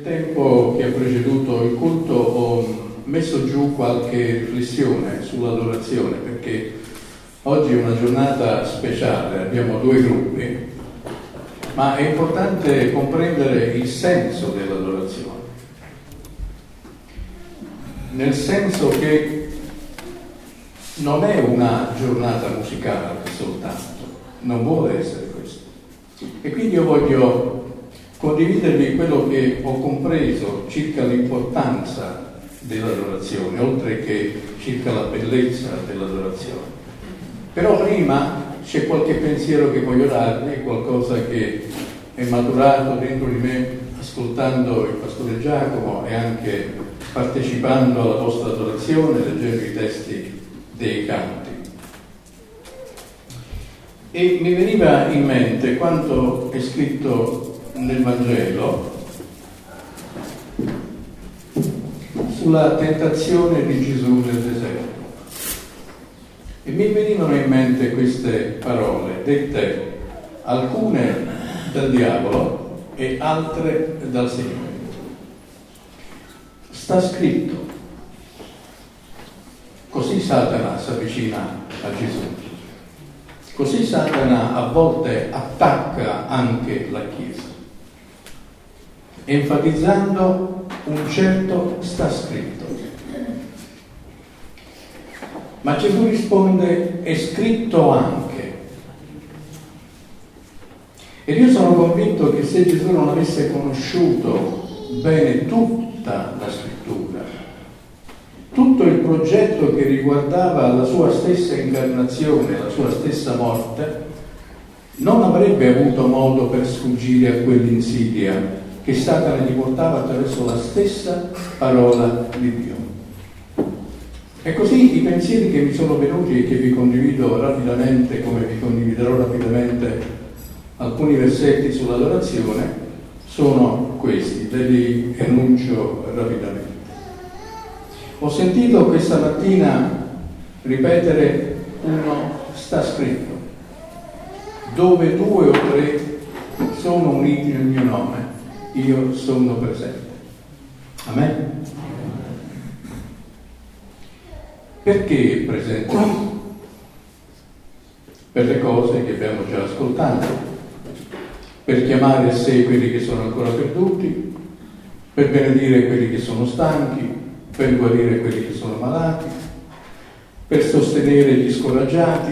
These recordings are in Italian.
tempo che ha preceduto il culto ho messo giù qualche riflessione sull'adorazione, perché oggi è una giornata speciale, abbiamo due gruppi, ma è importante comprendere il senso dell'adorazione, nel senso che non è una giornata musicale soltanto, non vuole essere questo. E quindi io voglio condividervi quello che ho compreso circa l'importanza dell'adorazione, oltre che circa la bellezza dell'adorazione. Però prima c'è qualche pensiero che voglio darvi, qualcosa che è maturato dentro di me ascoltando il pastore Giacomo e anche partecipando alla vostra adorazione, leggendo i testi dei canti. E mi veniva in mente quanto è scritto nel Vangelo sulla tentazione di Gesù nel deserto. E mi venivano in mente queste parole, dette alcune dal diavolo e altre dal Signore. Sta scritto. Così Satana si avvicina a Gesù. Così Satana a volte attacca anche la Chiesa, enfatizzando un certo sta scritto. Ma Gesù risponde, è scritto anche. Ed io sono convinto che se Gesù non avesse conosciuto bene tutta la scrittura, tutto il progetto che riguardava la sua stessa incarnazione, la sua stessa morte, non avrebbe avuto modo per sfuggire a quell'insidia che Satana gli portava attraverso la stessa parola di Dio. E così i pensieri che mi sono venuti e che vi condivido rapidamente, come vi condividerò rapidamente alcuni versetti sull'adorazione, sono questi, ve li enuncio rapidamente. Ho sentito questa mattina ripetere uno sta scritto, dove 2 o 3 sono uniti nel mio nome, io sono presente. Amen? Perché è presente? Per le cose che abbiamo già ascoltato, per chiamare a sé quelli che sono ancora perduti, per benedire quelli che sono stanchi, per guarire quelli che sono malati, per sostenere gli scoraggiati,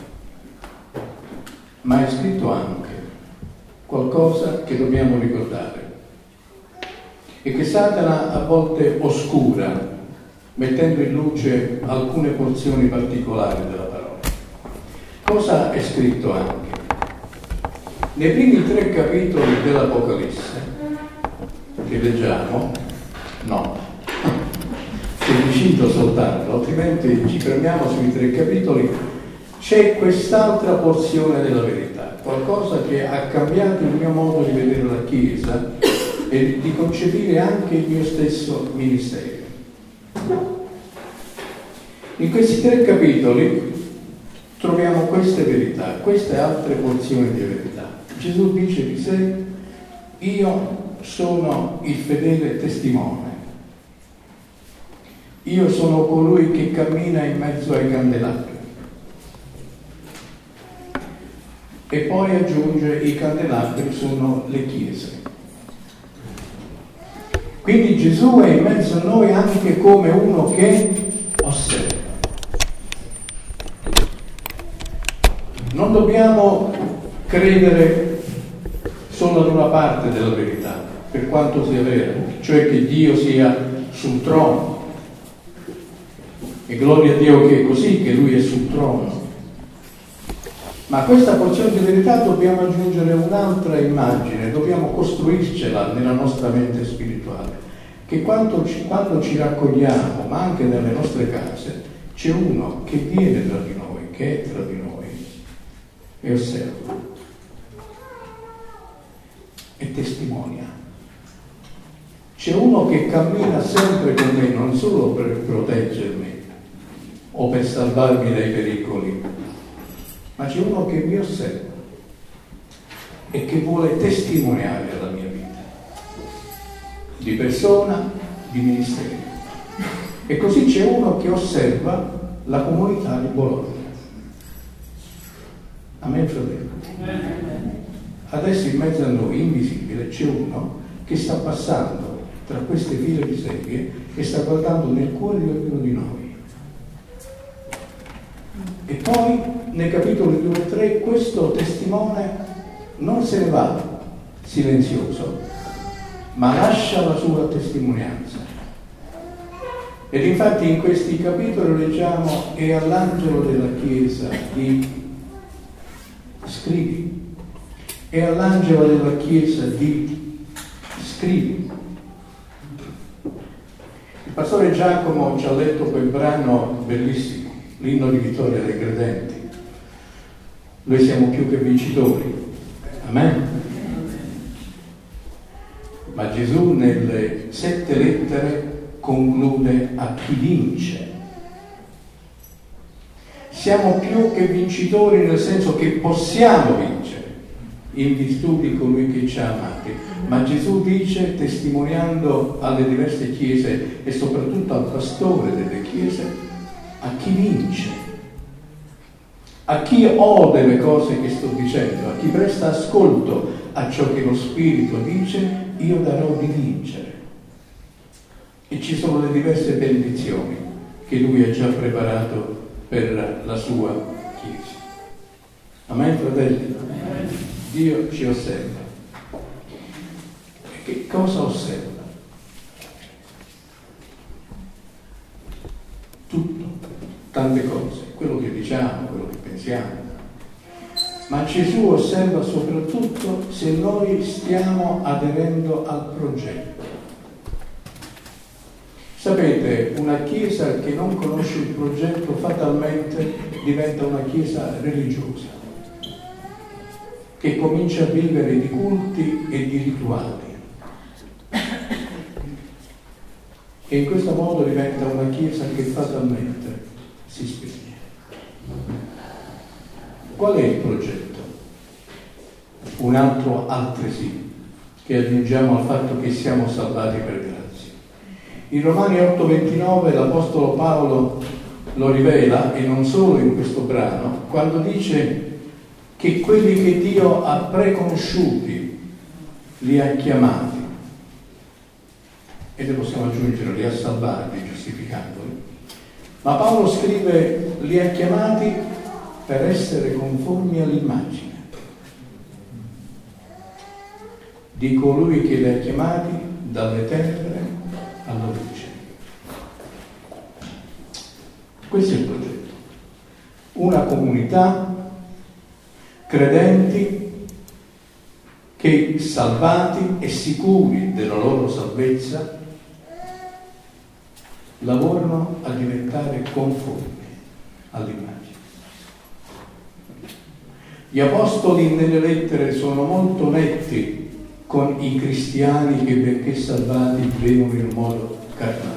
ma è scritto anche qualcosa che dobbiamo ricordare e che Satana a volte oscura, mettendo in luce alcune porzioni particolari della parola. Cosa è scritto anche? Nei primi 3 capitoli dell'Apocalisse che leggiamo, no, vi cito soltanto, altrimenti ci fermiamo sui 3 capitoli, c'è quest'altra porzione della verità, qualcosa che ha cambiato il mio modo di vedere la Chiesa e di concepire anche il mio stesso ministero. In questi 3 capitoli troviamo queste verità, queste altre porzioni di verità. Gesù dice di sé, io sono il fedele testimone. Io sono colui che cammina in mezzo ai candelabri. E poi aggiunge, i candelabri sono le chiese. Quindi Gesù è in mezzo a noi anche come uno che osserva. Non dobbiamo credere solo ad una parte della verità, per quanto sia vera, cioè che Dio sia sul trono. E gloria a Dio che è così, che Lui è sul trono. Ma a questa porzione di verità dobbiamo aggiungere un'altra immagine, dobbiamo costruircela nella nostra mente spirituale, che quando ci raccogliamo, ma anche nelle nostre case, c'è uno che viene tra di noi, che è tra di noi, e osserva, e testimonia. C'è uno che cammina sempre con me, non solo per proteggermi, o per salvarmi dai pericoli, ma c'è uno che mi osserva e che vuole testimoniare la mia vita. di persona, di ministero. E così c'è uno che osserva la comunità di Bologna. Amen, fratello. Adesso in mezzo a noi, invisibile, c'è uno che sta passando tra queste file di sedie e sta guardando nel cuore di ognuno di noi. E poi, nei capitoli 2 e 3, questo testimone non se ne va silenzioso, ma lascia la sua testimonianza. Ed infatti in questi capitoli leggiamo: e all'angelo della chiesa di scrivi, e all'angelo della chiesa di scrivi. Il pastore Giacomo ci ha letto quel brano bellissimo, l'inno di vittoria dei credenti. Noi siamo più che vincitori. Amen. Ma Gesù nelle 7 lettere conclude: a chi vince. Siamo più che vincitori nel senso che possiamo vincere in virtù di colui che ci ha amati. Ma Gesù dice, testimoniando alle diverse chiese e soprattutto al pastore delle chiese: a chi vince, a chi ode le cose che sto dicendo, a chi presta ascolto a ciò che lo Spirito dice, io darò di vincere. E ci sono le diverse benedizioni che Lui ha già preparato per la sua Chiesa. Amen, fratelli? Amen. Dio ci osserva. E che cosa osserva? Tutto, tante cose, quello che diciamo, quello che pensiamo. Ma Gesù osserva soprattutto se noi stiamo aderendo al progetto. Sapete, una chiesa che non conosce il progetto fatalmente diventa una chiesa religiosa, che comincia a vivere di culti e di rituali. E in questo modo diventa una chiesa che fatalmente si spegne. Qual è il progetto? Un altro altresì, che aggiungiamo al fatto che siamo salvati per grazia. In Romani 8,29 l'Apostolo Paolo lo rivela, e non solo in questo brano, quando dice che quelli che Dio ha preconosciuti li ha chiamati, e ne possiamo aggiungere li ha salvati, giustificandoli. Ma Paolo scrive: li ha chiamati per essere conformi all'immagine di colui che li ha chiamati dalle tenebre alla luce. Questo è il progetto. Una comunità, credenti, che salvati e sicuri della loro salvezza lavorano a diventare conformi all'immagine. Gli apostoli nelle lettere sono molto netti con i cristiani che, benché salvati, vivono in modo carnale.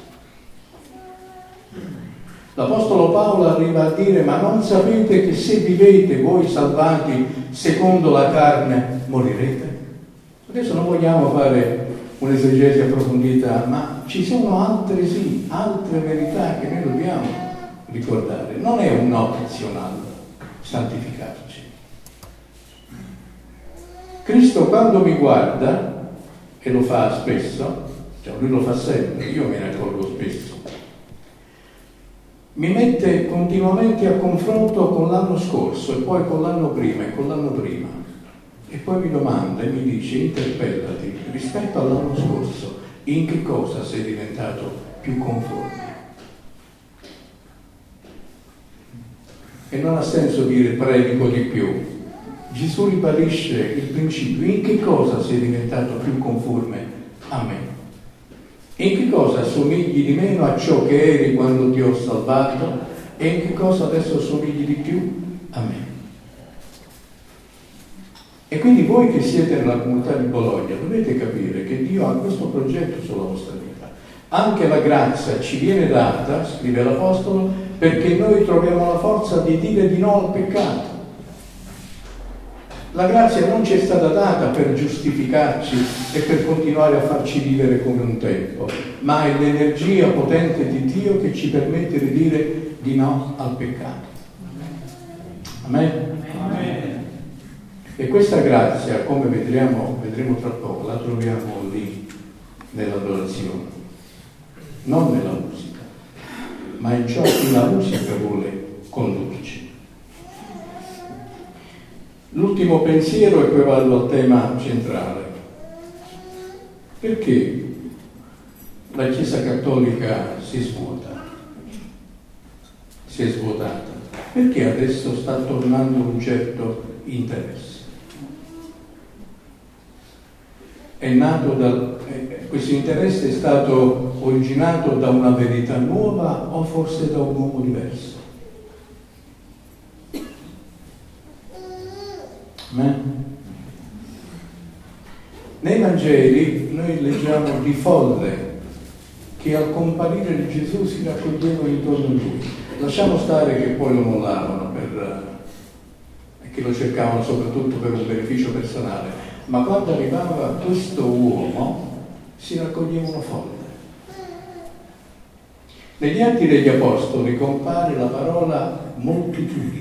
L'Apostolo Paolo arriva a dire: ma non sapete che se vivete voi salvati secondo la carne morirete? Adesso non vogliamo fare un'esegesi approfondita, ma ci sono altre verità che noi dobbiamo ricordare. Non è un opzionale santificarci. Cristo quando mi guarda, e lo fa spesso, cioè lui lo fa sempre, io me ne accorgo spesso, mi mette continuamente a confronto con l'anno scorso e poi con l'anno prima e con l'anno prima, e poi mi domanda e mi dice: interpellati rispetto all'anno scorso, in che cosa sei diventato più conforme? E non ha senso dire predico di più. Gesù ribadisce il principio: in che cosa sei diventato più conforme a me? In che cosa assomigli di meno a ciò che eri quando ti ho salvato e in che cosa adesso assomigli di più a me? E quindi voi che siete nella comunità di Bologna dovete capire che Dio ha questo progetto sulla vostra vita. Anche la grazia ci viene data, scrive l'Apostolo, perché noi troviamo la forza di dire di no al peccato. La grazia non ci è stata data per giustificarci e per continuare a farci vivere come un tempo, ma è l'energia potente di Dio che ci permette di dire di no al peccato. Amen? Amen. E questa grazia, come vedremo tra poco, la troviamo lì nell'adorazione, non nella musica, ma in ciò che la musica vuole condurci. L'ultimo pensiero, e poi vado al tema centrale. Perché la Chiesa Cattolica si svuota? Si è svuotata? Perché adesso sta tornando un certo interesse? Questo interesse è stato originato da una verità nuova o forse da un uomo diverso? Nei Vangeli noi leggiamo di folle che al comparire di Gesù si raccoglievano intorno a lui. Lasciamo stare che poi lo mollavano e che lo cercavano soprattutto per un beneficio personale, ma quando arrivava questo uomo si raccoglievano folle. Negli Atti degli Apostoli compare la parola moltitudini.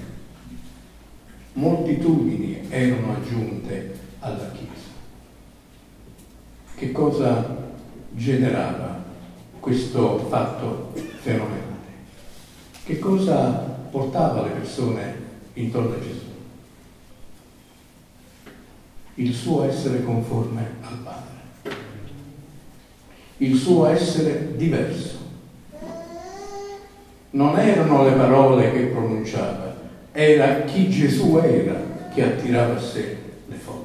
Moltitudini erano aggiunte alla Chiesa. Che cosa generava questo fatto fenomenale? Che cosa portava le persone intorno a Gesù? Il suo essere conforme al Padre, il suo essere diverso. Non erano le parole che pronunciava, era chi Gesù era che attirava a sé le folle.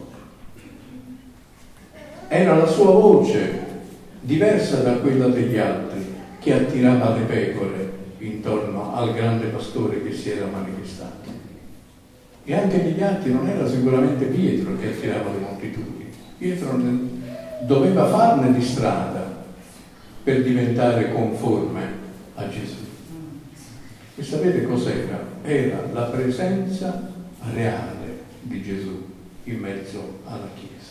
Era la sua voce, diversa da quella degli altri, che attirava le pecore intorno al grande pastore che si era manifestato. E anche negli Atti non era sicuramente Pietro che attirava le moltitudini. Pietro doveva farne di strada per diventare conforme a Gesù. E sapete cos'era? Era la presenza reale di Gesù in mezzo alla Chiesa,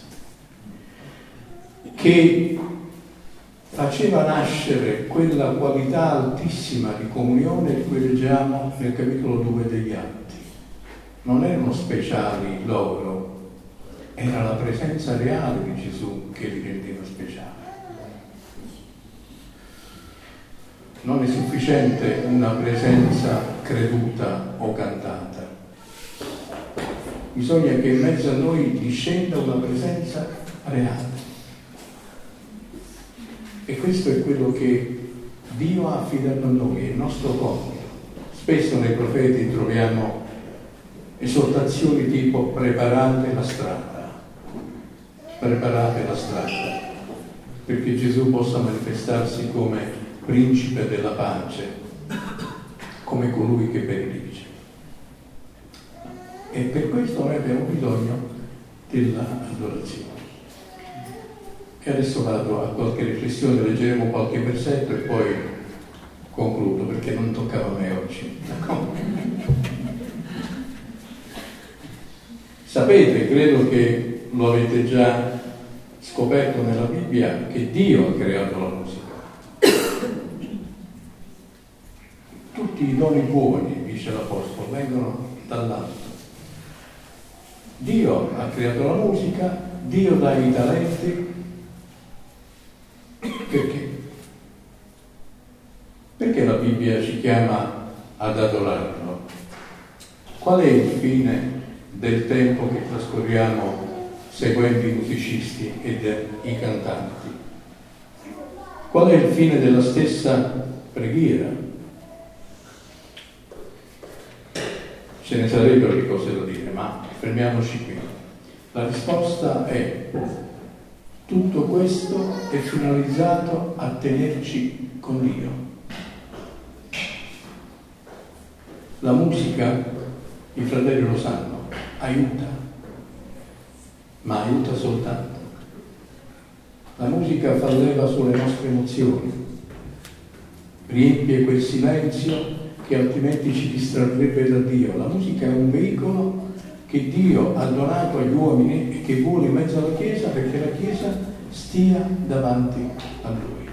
che faceva nascere quella qualità altissima di comunione di cui leggiamo nel capitolo 2 degli Atti. Non erano speciali loro, era la presenza reale di Gesù che li rendeva speciali. Non è sufficiente una presenza creduta o cantata. Bisogna che in mezzo a noi discenda una presenza reale. E questo è quello che Dio ha affidato a noi, è il nostro compito. Spesso nei profeti troviamo esortazioni tipo preparate la strada, perché Gesù possa manifestarsi come principe della pace, come colui che benedice. E per questo noi abbiamo bisogno dell'adorazione. E adesso vado a qualche riflessione, leggeremo qualche versetto e poi concludo, perché non toccava a me oggi. Sapete, credo che lo avete già scoperto nella Bibbia, che Dio ha creato la musica. Tutti i doni buoni, dice l'Apostolo, vengono dall'alto. Dio ha creato la musica, Dio dà i talenti. Perché? Perché la Bibbia ci chiama ad adorarlo? Qual è il fine del tempo che trascorriamo seguendo i musicisti ed i cantanti? Qual è il fine della stessa preghiera? Ce ne sarebbero di cose da dire, ma fermiamoci qui. La risposta è: tutto questo è finalizzato a tenerci con Dio. La musica, i fratelli lo sanno, aiuta, ma aiuta soltanto. La musica fa leva sulle nostre emozioni, riempie quel silenzio che altrimenti ci distrarrebbe da Dio. La musica è un veicolo che Dio ha donato agli uomini e che vuole in mezzo alla Chiesa, perché la Chiesa stia davanti a Lui.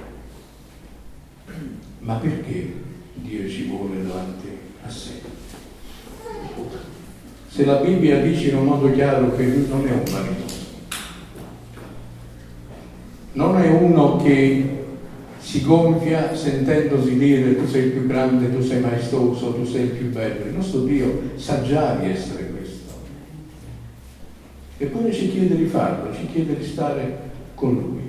Ma perché Dio ci vuole davanti a sé? Se la Bibbia dice in un modo chiaro che Lui non è un vanitoso, non è uno che si gonfia sentendosi dire tu sei il più grande, tu sei maestoso, tu sei il più bello. Il nostro Dio sa già di essere questo. Eppure ci chiede di farlo, ci chiede di stare con Lui.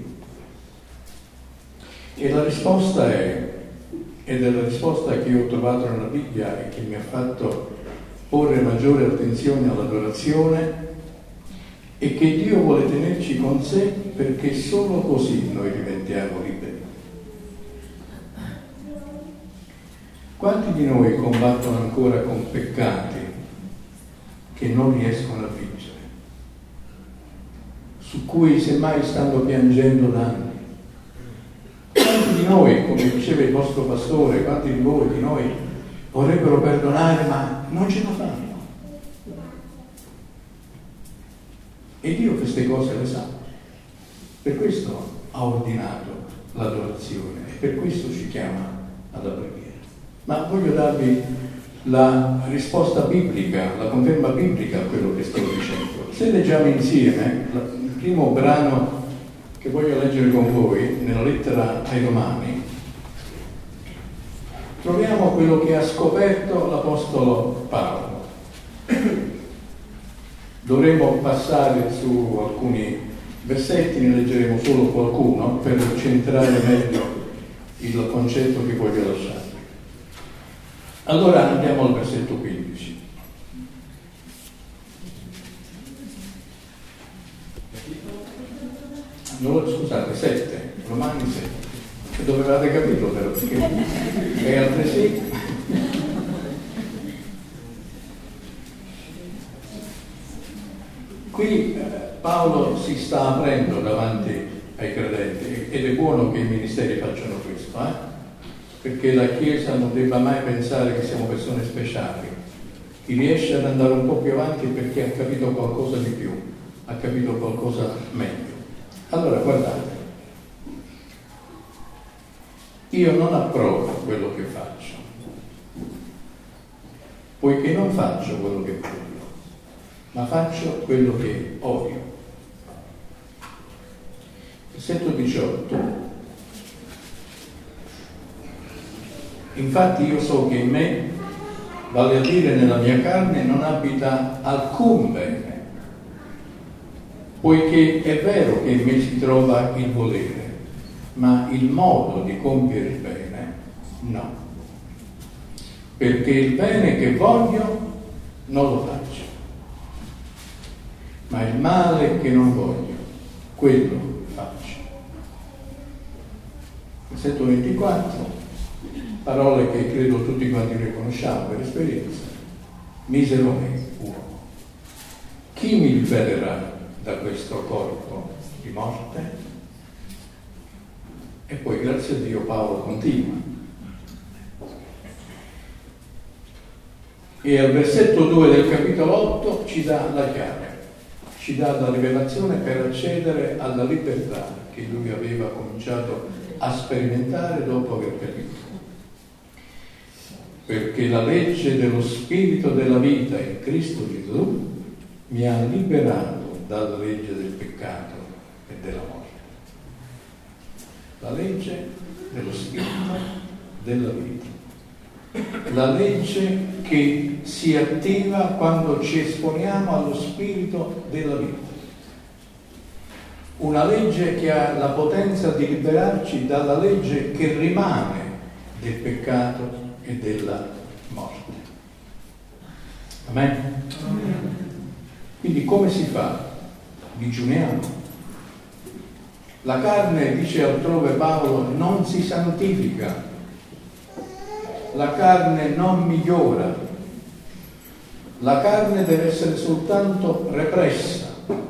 E la risposta è, ed è la risposta che io ho trovato nella Bibbia e che mi ha fatto porre maggiore attenzione all'adorazione, e che Dio vuole tenerci con sé perché solo così noi diventiamo liberi. Quanti di noi combattono ancora con peccati che non riescono a vincere, su cui semmai stanno piangendo da anni? Quanti di noi, come diceva il vostro pastore, quanti di voi, di noi vorrebbero perdonare ma non ce la fanno? E Dio queste cose le sa. Per questo ha ordinato l'adorazione e per questo ci chiama alla preghiera. Ma voglio darvi la risposta biblica, la conferma biblica a quello che sto dicendo. Se leggiamo insieme il primo brano che voglio leggere con voi, nella lettera ai Romani, troviamo quello che ha scoperto l'Apostolo Paolo. Dovremmo passare su alcuni versetti, ne leggeremo solo qualcuno per centrare meglio il concetto che voglio lasciare. Allora andiamo al versetto 15. No, scusate, 7, Romani 7. Che dovevate capirlo però, perché è altresì. Qui Paolo si sta aprendo davanti ai credenti ed è buono che i ministeri facciano questo, perché la Chiesa non debba mai pensare che siamo persone speciali. Chi riesce ad andare un po' più avanti perché ha capito qualcosa di più, ha capito qualcosa meglio. Allora guardate, io non approvo quello che faccio, poiché non faccio quello che voglio, ma faccio quello che odio. Versetto 18. Infatti io so che in me, vale a dire nella mia carne, non abita alcun bene, poiché è vero che in me si trova il volere, ma il modo di compiere il bene no. Perché il bene che voglio non lo faccio, ma il male che non voglio, quello faccio. Versetto 24, parole che credo tutti quanti riconosciamo per esperienza. Misero me, uomo, chi mi libererà da questo corpo di morte? E poi grazie a Dio Paolo continua. E al versetto 2 del capitolo 8 ci dà la chiave, ci dà la rivelazione per accedere alla libertà che lui aveva cominciato a sperimentare dopo aver capito. Perché la legge dello Spirito della vita in Cristo Gesù mi ha liberato dalla legge del peccato e della morte. La legge dello Spirito della vita. La legge che si attiva quando ci esponiamo allo Spirito della vita. Una legge che ha la potenza di liberarci dalla legge che rimane del peccato e della morte. Amen? Quindi come si fa? Digiuniamo. La carne, dice altrove Paolo, non si santifica. La carne non migliora. La carne deve essere soltanto repressa.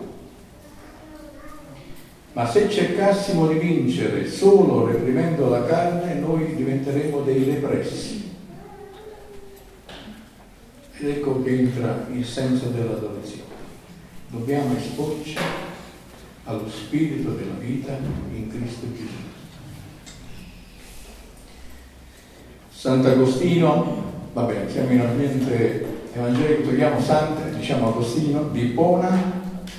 Ma se cercassimo di vincere solo reprimendo la carne, noi diventeremo dei repressi. Ed ecco che entra il senso dell'adorazione. Dobbiamo esporci allo spirito della vita in Cristo Gesù. Sant'Agostino, va bene, siamo in ambiente evangelico, togliamo Sante, diciamo Agostino di Ippona.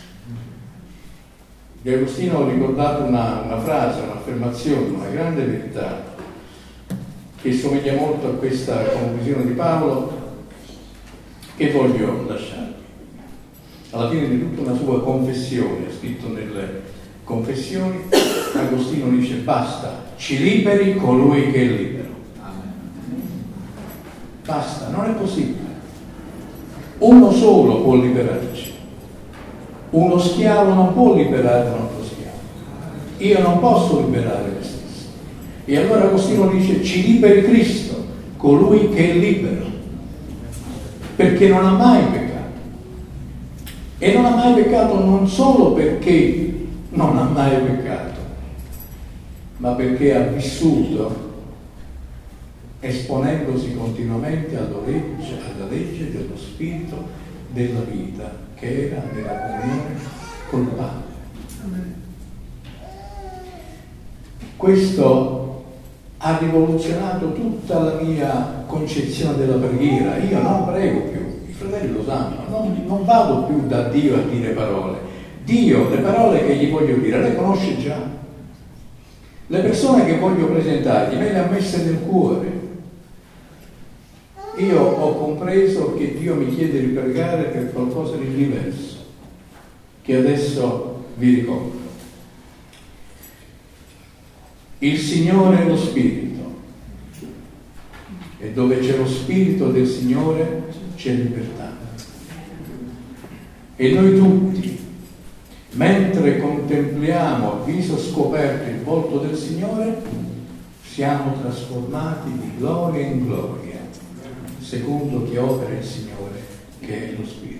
Di Agostino ho ricordato una frase, un'affermazione, una grande verità che somiglia molto a questa conclusione di Paolo, che voglio lasciarvi. Alla fine di tutta una sua confessione, scritto nelle Confessioni, Agostino dice: basta, ci liberi colui che è libero. Basta, non è possibile. Uno solo può liberarci. Uno schiavo non può liberare un altro schiavo. Io non posso liberare me stesso. E allora Agostino dice: ci liberi Cristo, colui che è libero, perché non ha mai peccato. E non ha mai peccato non solo perché non ha mai peccato, ma perché ha vissuto esponendosi continuamente alla legge dello spirito della vita che era nella comunione col Padre. Questo ha rivoluzionato tutta la mia concezione della preghiera. Io non prego più, i fratelli lo sanno, non vado più da Dio a dire parole. Dio, le parole che gli voglio dire, le conosce già. Le persone che voglio presentargli me le ha messe nel cuore. Io ho compreso che Dio mi chiede di pregare per qualcosa di diverso, che adesso vi ricordo. Il Signore è lo Spirito, e dove c'è lo Spirito del Signore c'è libertà. E noi tutti, mentre contempliamo a viso scoperto il volto del Signore, siamo trasformati di gloria in gloria, secondo che opera il Signore, che è lo Spirito.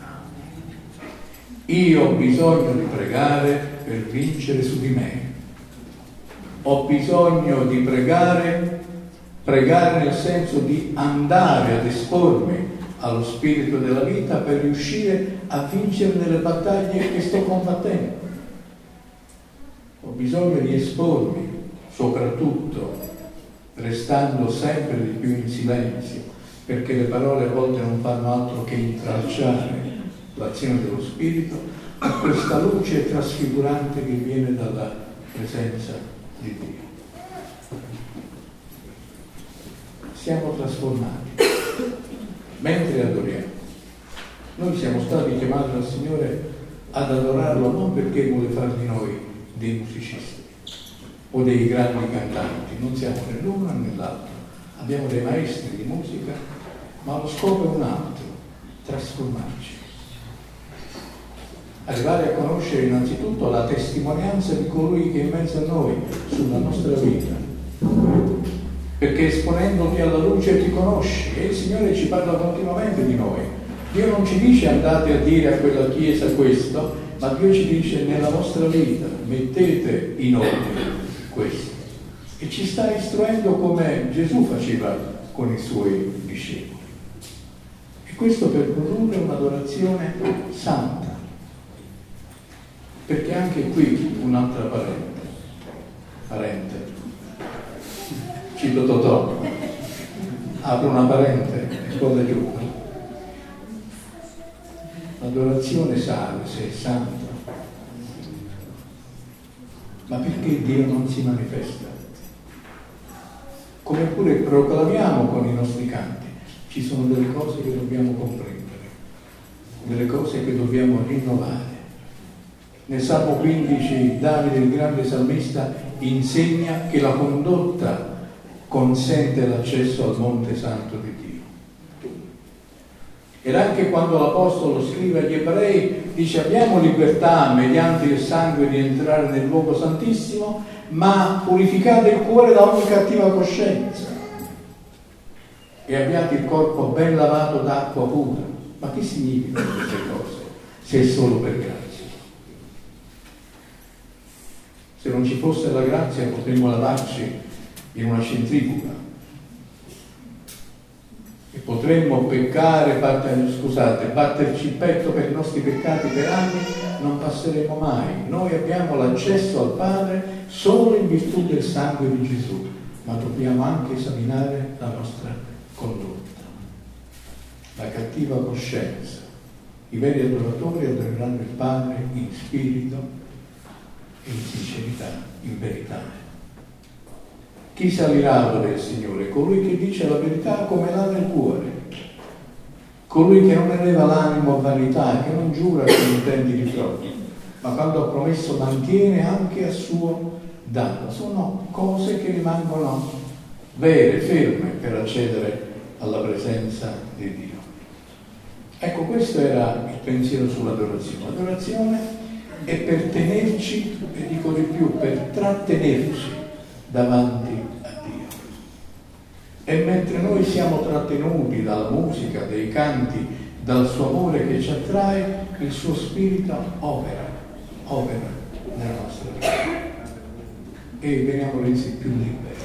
Io ho bisogno di pregare per vincere su di me. Ho bisogno di pregare nel senso di andare ad espormi allo spirito della vita per riuscire a vincere nelle battaglie che sto combattendo. Ho bisogno di espormi, soprattutto restando sempre di più in silenzio, perché le parole a volte non fanno altro che intralciare l'azione dello spirito a questa luce trasfigurante che viene dalla presenza di Dio. Siamo trasformati mentre adoriamo. Noi siamo stati chiamati dal Signore ad adorarlo non perché vuole far di noi dei musicisti o dei grandi cantanti, non siamo né l'uno né l'altro, abbiamo dei maestri di musica, ma lo scopo è un altro: trasformarci, arrivare a conoscere innanzitutto la testimonianza di colui che è in mezzo a noi sulla nostra vita, perché esponendoti alla luce ti conosci, e il Signore ci parla continuamente di noi. Dio non ci dice andate a dire a quella chiesa questo, ma Dio ci dice nella vostra vita mettete in ordine questo, e ci sta istruendo come Gesù faceva con i suoi discepoli. E questo per produrre un'adorazione santa. Perché anche qui un'altra parente, cito Totò, apro una parente e poi la chiudo. L'adorazione sale se è santa, ma perché Dio non si manifesta? Come pure proclamiamo con i nostri canti, ci sono delle cose che dobbiamo comprendere, delle cose che dobbiamo rinnovare. Nel Salmo 15 Davide, il grande salmista, insegna che la condotta consente l'accesso al Monte Santo di Dio. Ed anche quando l'Apostolo scrive agli Ebrei, dice: abbiamo libertà mediante il sangue di entrare nel luogo santissimo, ma purificate il cuore da ogni cattiva coscienza e abbiate il corpo ben lavato d'acqua pura. Ma che significano queste cose se è solo per grazia? Se non ci fosse la grazia potremmo lavarci in una centrifuga. E potremmo peccare, batterci il petto per i nostri peccati per anni, non passeremo mai. Noi abbiamo l'accesso al Padre solo in virtù del sangue di Gesù, ma dobbiamo anche esaminare la nostra condotta. La cattiva coscienza. I veri adoratori adoreranno il Padre in spirito e in sincerità, in verità. Chi salirà ad il Signore? Colui che dice la verità come l'ha nel cuore, colui che non eleva l'animo a vanità, che non giura con intenti di frode, ma quando ha promesso mantiene anche a suo danno. Sono cose che rimangono vere, ferme per accedere alla presenza di Dio. Ecco, questo era il pensiero sull'adorazione. L'adorazione è per tenerci, e dico di più, per trattenerci davanti a Dio. E mentre noi siamo trattenuti dalla musica, dai canti, dal suo amore che ci attrae, il suo spirito opera nella nostra vita e veniamo resi più liberi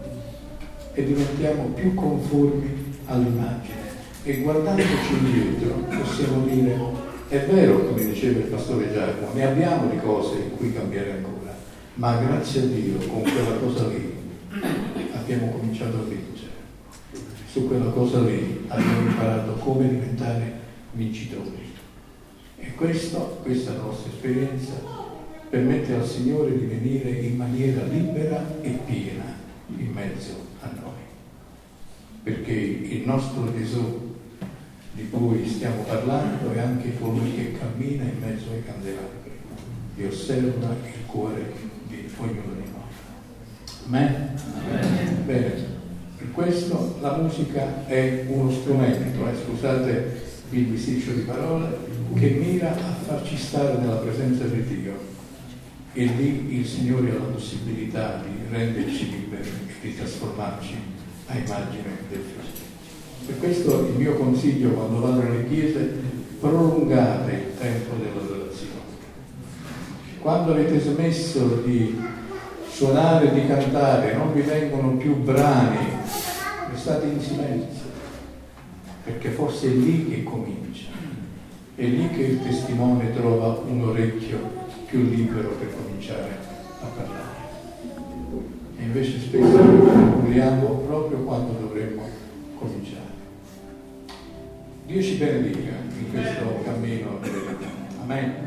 e diventiamo più conformi all'immagine. E guardandoci indietro possiamo dire: è vero, come diceva il pastore Giacomo, ne abbiamo di cose in cui cambiare ancora, ma grazie a Dio con quella cosa lì abbiamo cominciato a vincere. Su quella cosa lì abbiamo imparato come diventare vincitori. E questa nostra esperienza permette al Signore di venire in maniera libera e piena in mezzo a noi. Perché il nostro Gesù di cui stiamo parlando è anche colui che cammina in mezzo ai candelabri e osserva il cuore di ognuno di noi. Amen? Amen. Bene, per questo la musica è uno strumento, scusate il bisticcio di parole, che mira a farci stare nella presenza di Dio, e lì il Signore ha la possibilità di renderci liberi e di trasformarci a immagine del Figlio. Per questo il mio consiglio quando vado nelle chiese: prolungate il tempo dell'adorazione. Quando avete smesso di suonare e di cantare, non vi vengono più brani, restate in silenzio, perché forse è lì che comincia, è lì che il testimone trova un orecchio più libero per cominciare a parlare. E invece spesso concludiamo proprio quando dovremmo cominciare. Dio ci benedica in questo cammino. Amen.